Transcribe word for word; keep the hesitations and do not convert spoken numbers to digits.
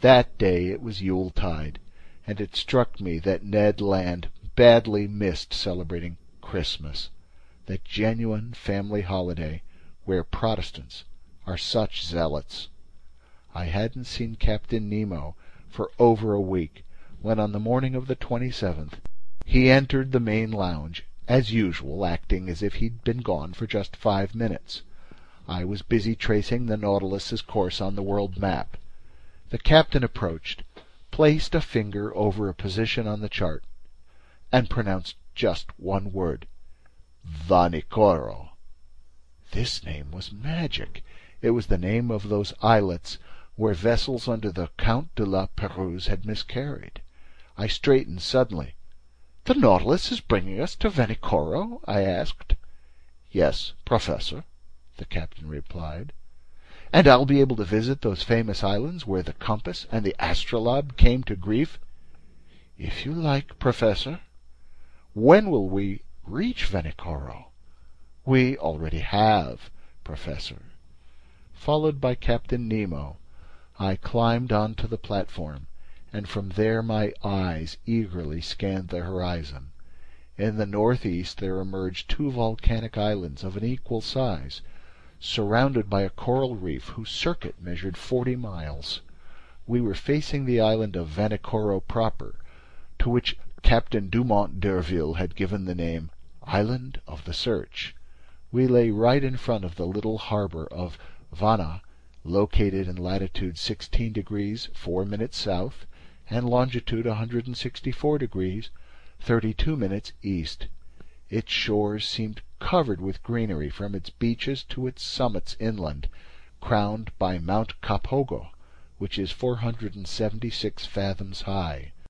That day it was Yuletide, and it struck me that Ned Land badly missed celebrating Christmas, that genuine family holiday where Protestants are such zealots. I hadn't seen Captain Nemo for over a week when, on the morning of the twenty-seventh, he entered the main lounge, as usual acting as if he'd been gone for just five minutes. I was busy tracing the Nautilus's course on the world map. The captain approached, placed a finger over a position on the chart, and pronounced just one word: Vanikoro. This name was magic. It was the name of those islets where vessels under the Count de la Pérouse had miscarried. I straightened suddenly. "The Nautilus is bringing us to Vanikoro?" I asked. "Yes, Professor," the captain replied. "And I'll be able to visit those famous islands where the compass and the astrolabe came to grief?" "If you like, Professor." "When will we reach Vanikoro?" "We already have, Professor." Followed by Captain Nemo, I climbed on to the platform, and from there my eyes eagerly scanned the horizon. In the northeast there emerged two volcanic islands of an equal size, surrounded by a coral reef whose circuit measured forty miles. We were facing the island of Vanikoro proper, to which Captain Dumont d'Urville had given the name Island of the Search. We lay right in front of the little harbor of Vana, located in latitude sixteen degrees four minutes south and longitude one hundred sixty-four degrees thirty-two minutes east. Its shores seemed covered with greenery from its beaches to its summits inland, crowned by Mount Kapogo, which is four hundred seventy-six fathoms high.